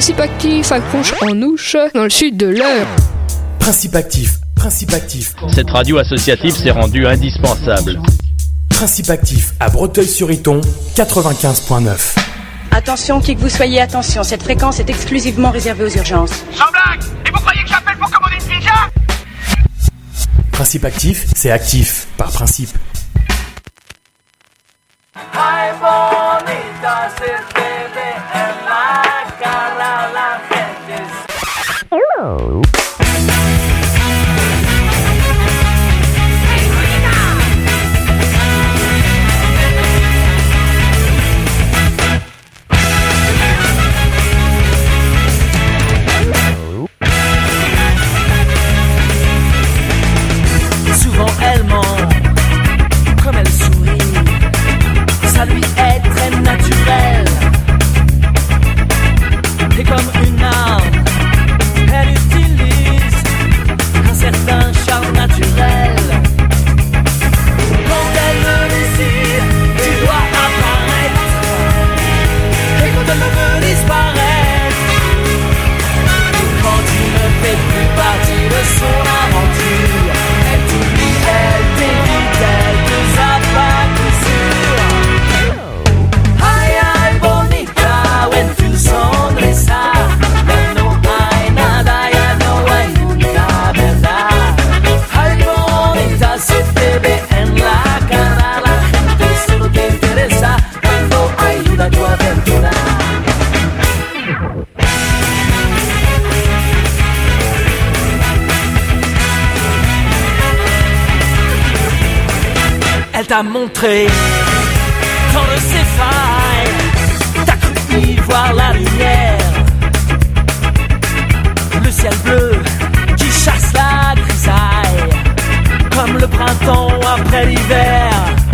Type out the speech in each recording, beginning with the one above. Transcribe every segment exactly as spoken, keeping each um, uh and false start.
Principe actif à Conches-en-Ouche, dans le sud de l'Eure. Principe actif, principe actif. Cette radio associative s'est rendue indispensable. Principe actif à Breteuil-sur-Iton, quatre-vingt-quinze virgule neuf. Attention, qui que vous soyez, attention, cette fréquence est exclusivement réservée aux urgences. Sans blague! Et vous croyez que j'appelle pour commander une pizza? Principe actif, c'est actif, par principe. Ay, bonita, se te ve en la cara la gente. Hello. Souvent elle ment, comme elle sourit, ça lui est très naturel. Et comme une arme, elle utilise un certain charme naturel. Quand elle le décide, tu dois apparaître. Et quand elle veut disparaître, quand tu ne fais plus partie de son aventure, elle t'oublie, elle t'évite, elle te zappe à coup sûr. Ay, ay, bonita, when tu sonrisa, ya no hay nada, ya no hay nunca, verdad. Ay, bonita, se te ve en la cara, la gente solo te interesa cuando ayuda a tu aventura. Elle t'a montré dans le ses failles, t'as cru y voir la lumière, le ciel bleu qui chasse la grisaille, comme le printemps après l'hiver.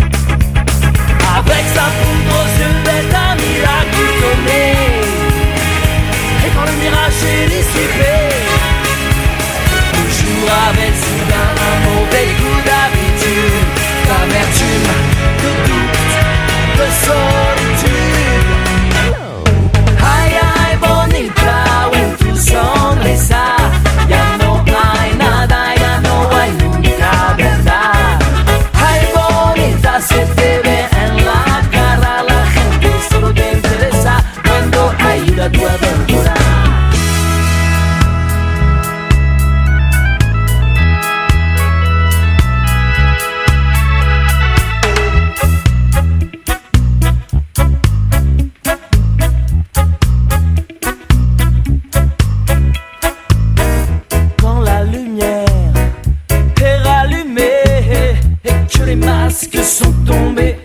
Avec sa poudre aux yeux, elle t'a mis la goutte au nez, et quand le mirage est dissipé, toujours avec soudain un mauvais coup d'habitude, d'amertume, de doute, de solitude. Ay, ay, bonita, when tu sonrisa, ya no hay nada, ya no hay nunca, verdad. Ay, bonita, se te ve en la cara, la gente solo te interesa cuando ayuda a tu aventura. Que sont tombés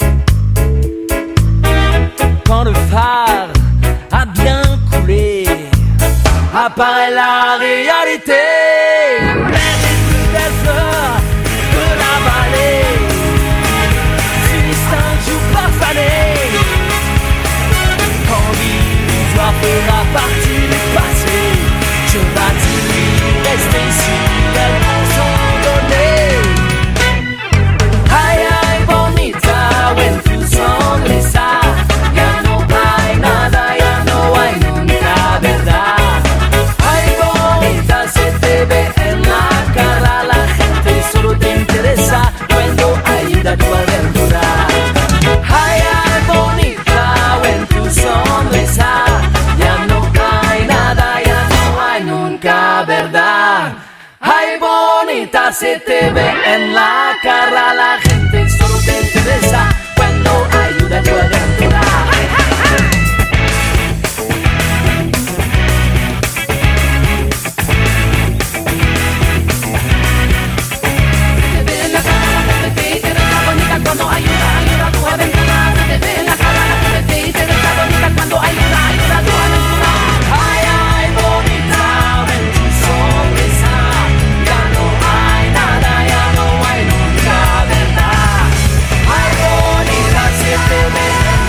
quand le phare a bien coulé, apparaît la réalité. L'air des plus belles fleurs de la vallée finissent un jour par faner. Quand l'illusoire fera partie du passé, je vas-tu rester ici, elles vont s'en donner. When tu sonrisa, ya no hay nada, ya no hay nunca, verdad. Ay, bonita, se te ve en la cara, la gente solo te interesa cuando ayuda a tu aventura. Ay, ay, bonita, when tu sonrisa, ya no hay nada, ya no hay nunca, verdad. Ay, bonita, se te ve en la cara, la gente solo te interesa cuando ayuda a tu aventura. Se te ve en la cara, la gente te interesa bonita cuando ayuda, ayuda a tu aventura. Se te ve en la cara, la gente te interesa bonita cuando ayuda, ayuda a tu aventura. Ay, ay, bonita, ven tu sonrisa, ya no hay nada, ya no hay nunca, verdad. Ay, bonita, se te ve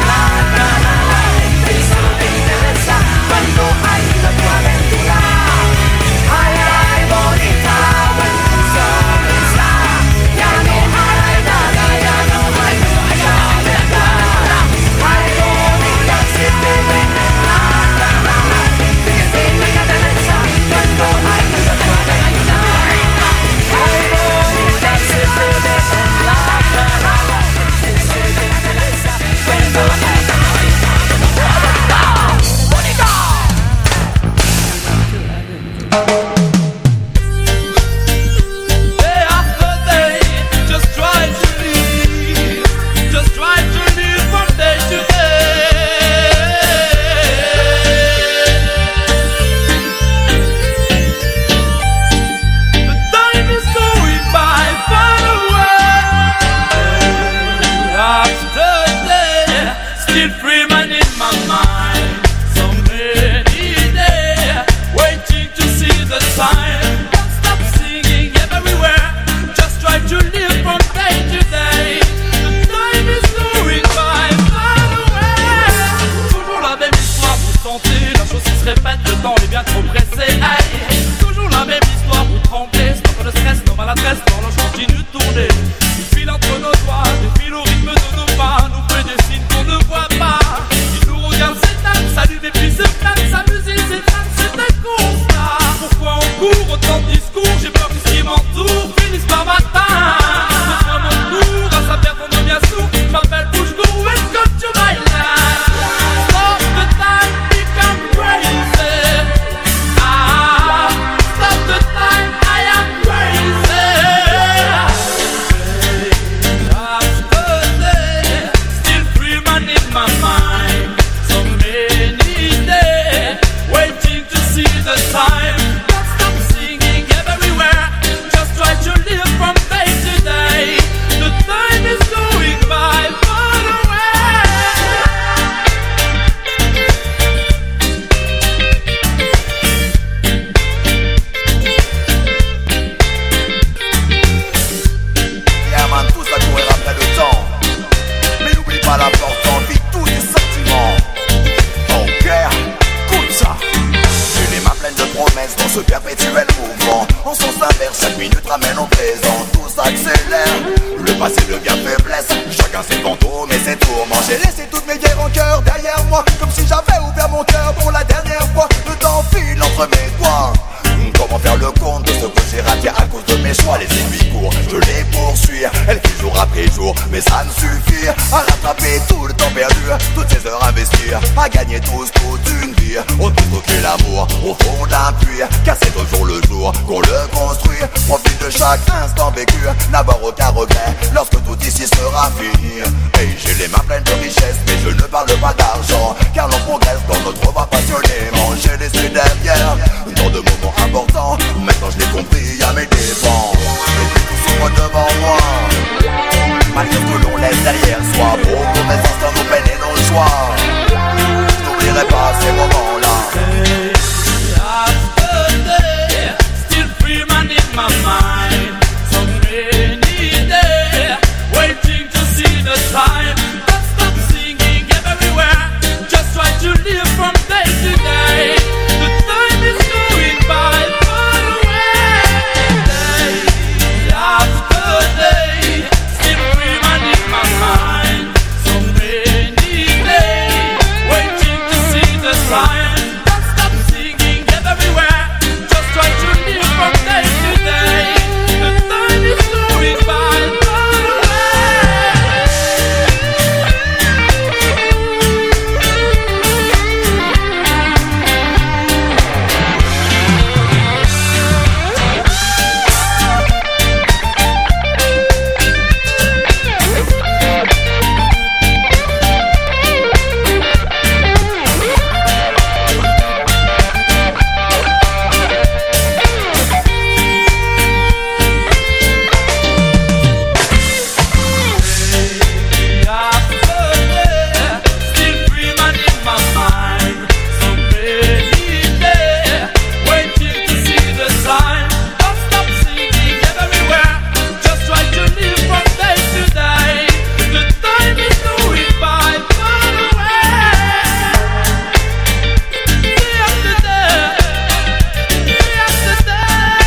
cours, autant de discours, j'ai peur que ce qui m'entoure finisse par m'atteindre. Je prends mon tour à sa perte en bien sourd. Je m'appelle Bouche-Gourou, let's go to my land. Stop the time, become crazy. Ah, stop the time, I am crazy. That's the day, still free man in my mind. So many days, waiting to see the time. Don't stop singing everywhere, just try to live from day to day. The time is going by, far away. Yeah man, tous à courir après le temps. Mais n'oublie pas l'important, vite tous les sentiments. Oh yeah, écoute ça. J'ai les mains pleines de promesses dans ce perpétuel mouvement. En sens inverse, chaque minute ramène au présent. Tout s'accélère, le passé devient faiblesse. Chacun ses fantômes et ses tourments. J'ai laissé toutes mes guerres en cœur derrière moi, comme si j'avais ouvert mon cœur pour la dernière fois. Le temps file entre mes doigts. Comment faire le compte de ce que j'ai raté à cause de mes choix? Les ennemis courent, je les poursuis. Elles filent jour après jour, mais ça ne suffit à rattraper tout le temps perdu, toutes ces heures investies, à gagner tous toute une vie. On peut trouver l'amour au fond d'un puits, car c'est au jour le jour qu'on le construit. Profite de chaque instant vécu, n'avoir aucun regret lorsque tout ici sera fini. Et j'ai les mains pleines de richesses, mais je ne parle pas d'argent, car l'on progresse dans notre voie passionnément. J'ai laissé derrière tant de moments importants, maintenant je l'ai compris à mes dépens. Et puis tout s'ouvre devant moi, malgré ce que l'on laisse derrière soi. Pour mauvais instants, nos peines et nos choix, je n'oublierai pas ces moments-là. Still free man in my mind. So many days, waiting to see the time. Don't stop singing everywhere, just try to live from day to day. The time is going by, far away. Day after day, still free man in my mind. So many days, waiting to see the time. Don't stop singing everywhere, just try to live from day to day. The time is going by, far away. Still free man in my mind. So many days, waiting to see the sign. Don't stop singing everywhere, just try to live from day to day. The time is going by, far away. Day after day, day after day.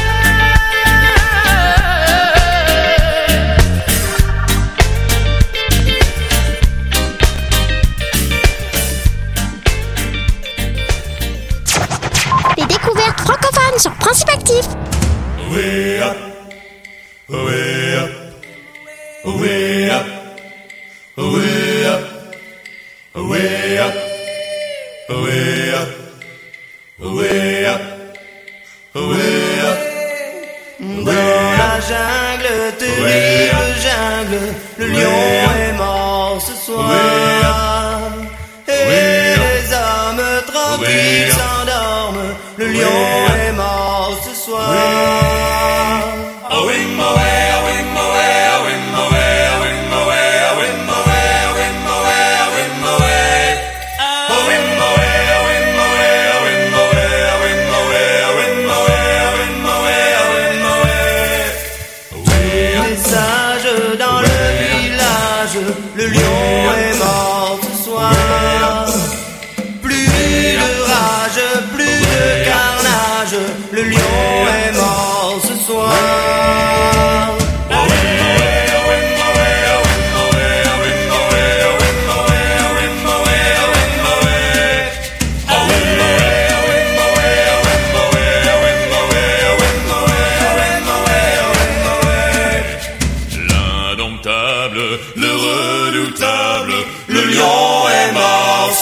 Les découvertes francophones sur Principe Actif. Way up, way up, way up, way up, way up, way up, way up, way up. Dans la jungle, terrible jungle, le lion est mort ce soir. Et les hommes tranquilles s'endorment, le lion est mort ce soir. Les sages dans le village, le lion est mort ce soir. Plus de rage, plus de carnage, le lion est mort ce soir.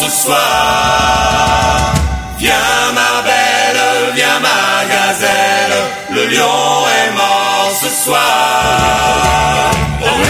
ce soir. Viens ma belle, viens ma gazelle, le lion est mort ce soir. Oh oui,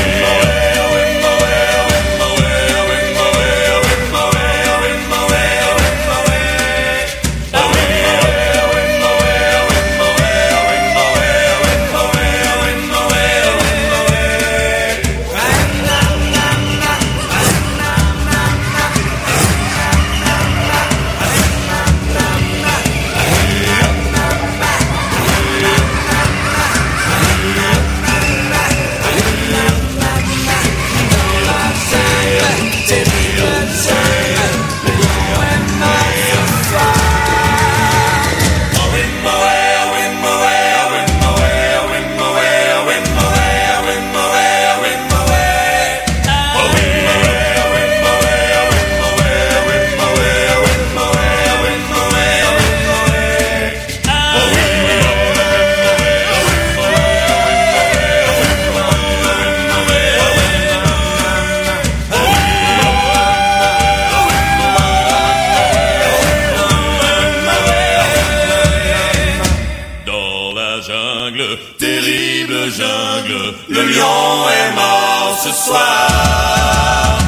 le lion est mort ce soir.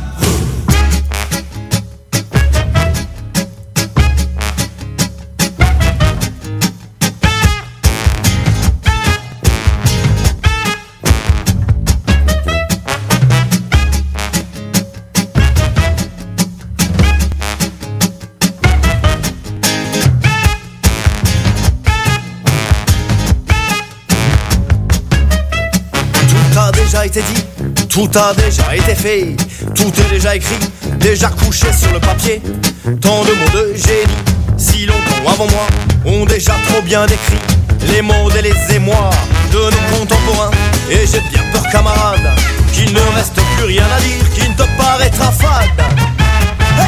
Été dit, tout a déjà été fait, tout est déjà écrit, déjà couché sur le papier. Tant de mots de génie, si longtemps avant moi, ont déjà trop bien décrit les mots et les émois de nos contemporains. Et j'ai bien peur, camarade, qu'il ne reste plus rien à dire, qui ne te paraîtra fade. Hey!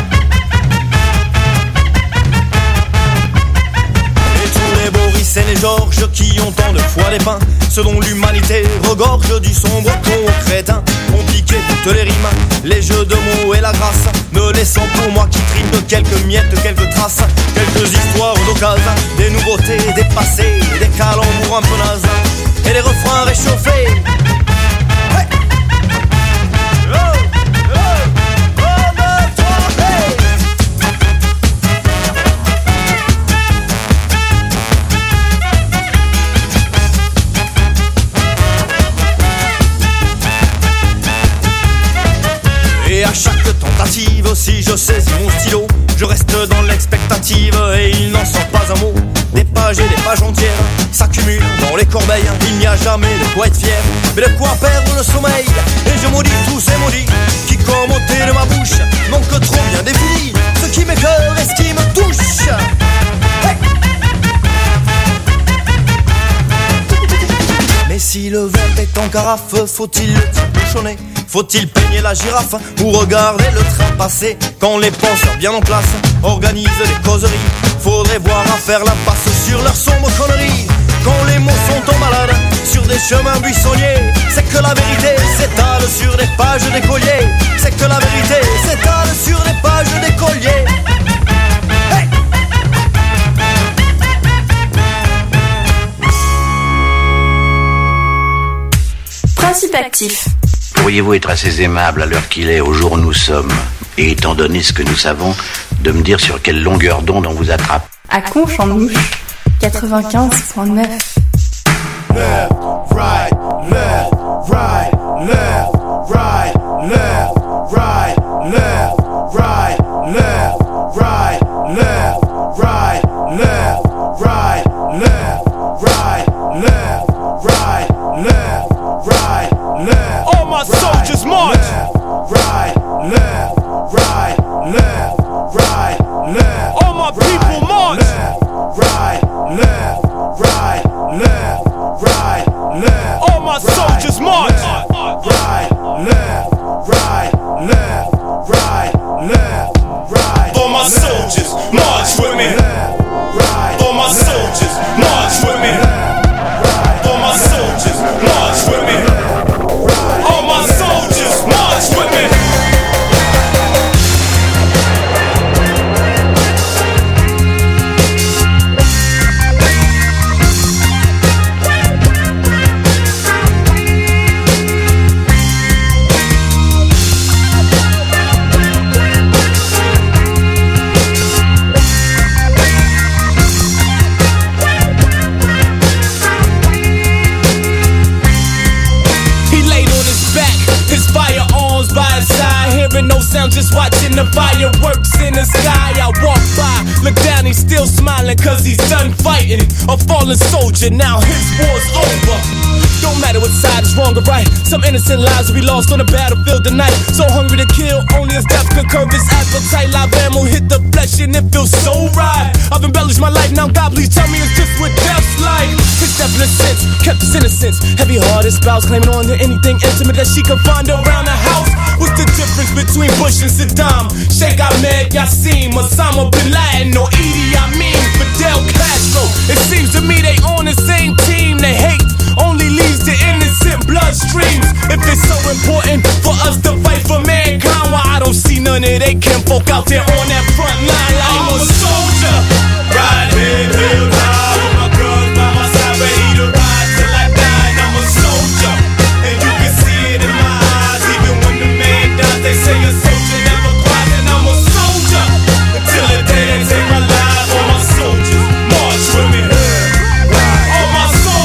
Et tous les Boris et les Georges qui ont tant de fois dépeint ce dont l'humanité regorge du sombre con crétin, ont piqué toutes les rimes, les jeux de mots et la grâce, me laissant pour moi qui trime de quelques miettes, quelques traces, quelques histoires d'occasion, des nouveautés dépassées, des calembours un peu nazes, et des refrains réchauffés. Hey! Oh, oh, oh, oh, oh, hey! Et à chaque tentative, si je saisis mon stylo, je reste dans l'expectative et il n'en sort pas un mot. Des pages et des pages entières s'accumulent dans les corbeilles. Il n'y a jamais de quoi être fier, mais de quoi perdre le sommeil. Et je maudis tous ces maudits qui, comme ôtés de ma bouche, n'ont que trop bien défini ce qui m'écoeure et ce qui me touche. Hey! Mais si le verre est en carafe, faut-il le bouchonner? Faut-il peigner la girafe ou regarder le train passer? Quand les penseurs bien en place organisent des causeries, faudrait voir à faire la passe sur leurs sombres conneries. Quand les mots sont en balade sur des chemins buissonniers, c'est que la vérité s'étale sur des pages d'écoliers. C'est que la vérité s'étale sur des pages d'écoliers. Hey! Principe actif. Pourriez-vous être assez aimable à l'heure qu'il est, au jour où nous sommes, et étant donné ce que nous savons, de me dire sur quelle longueur d'onde on vous attrape? À Conche en Ouche, quatre-vingt-quinze virgule neuf. Left, right, left, right, left, right, left, right, left, right, left, right, left, right, left, right, left, right, left, right, left, right, left. All my soldiers march. Right, left, right, left, right, left. All my people march. Right, left, right, left, right, left. All my soldiers march. Right, left, right, left, right, left, right. All my soldiers march with me. All my soldiers march with me. All my soldiers march with me. All my soldiers march. just watching the fireworks in the sky. I walk by, look down, he's still smiling cause he's done fighting. A fallen soldier, now his war's over. Don't matter what side is wrong or right, some innocent lives will be lost on the battlefield tonight. So hungry to kill, only as death could curb his appetite. Live ammo hit the flesh and it feels so right. I've embellished my life, now God please tell me it's just what death's like. His death in a sense, kept his innocence. Heavy-hearted spouse claiming on to anything intimate that she could find around the house. What's the difference between Bush and Saddam? Sheikh Ahmed Yassim, Osama Bin Laden, or Idi Amin, Fidel Castro? It seems to me they on the same team. They hate only leads to innocent bloodstreams. If it's so important for us to fight for mankind, why I don't see none of they kinfolk out there on that front line like I'm a soldier. Ride head held high with my girls by my side, ready to ride till I die. And I'm a soldier, and you can see it in my eyes. Even when the man dies, they say a soldier never cries. And I'm a soldier until the day they take my life. All my soldiers march with me. All my soldiers.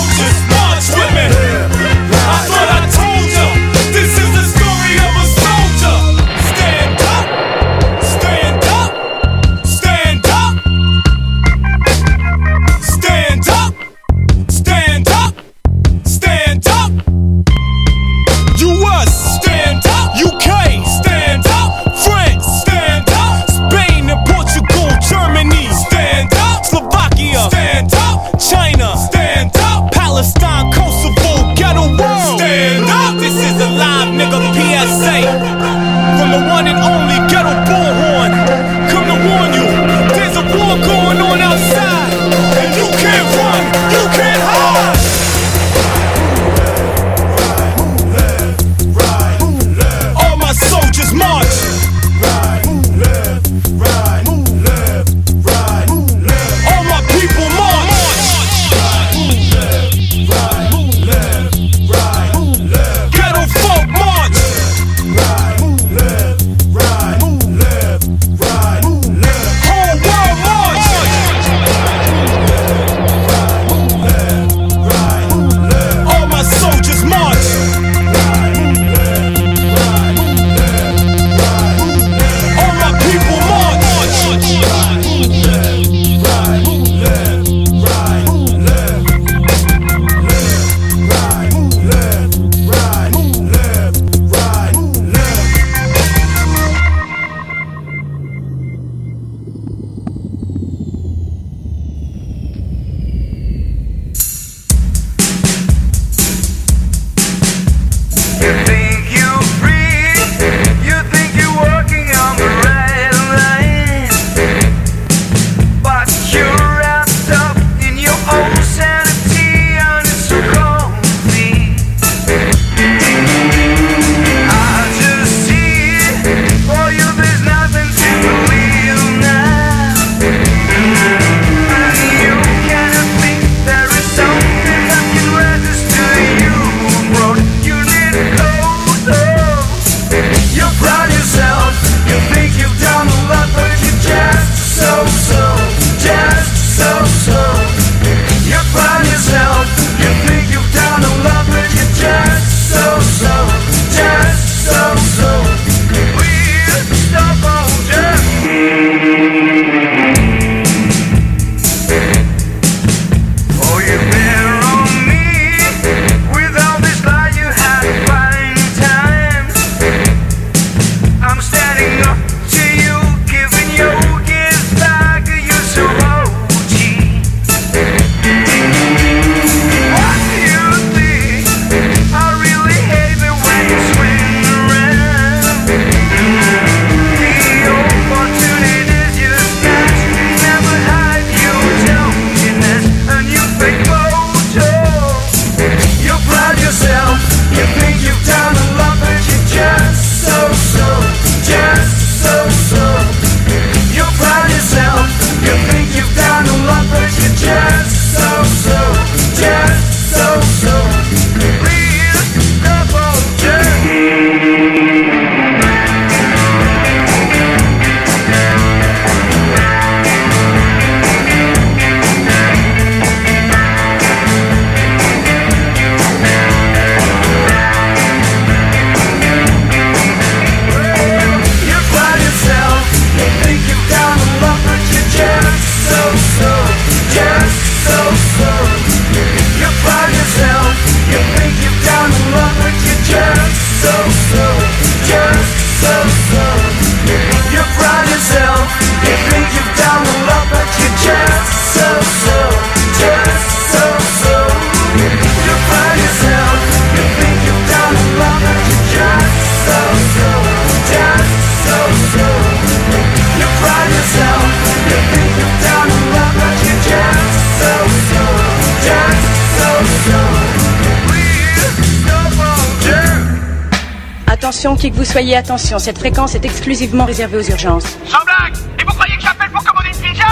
Attention, qui que vous soyez, attention, cette fréquence est exclusivement réservée aux urgences. Sans blague. Et vous croyez que j'appelle pour commander une pizza?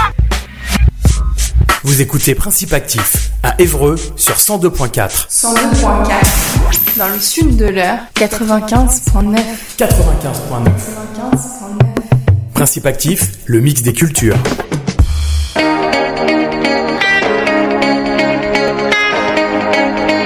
Vous écoutez Principe Actif à Évreux sur cent deux point quatre. cent deux point quatre. Dans le sud de l'heure, quatre-vingt-quinze point neuf. quatre-vingt-quinze point neuf. quatre-vingt-quinze point neuf. Principe Actif, le mix des cultures.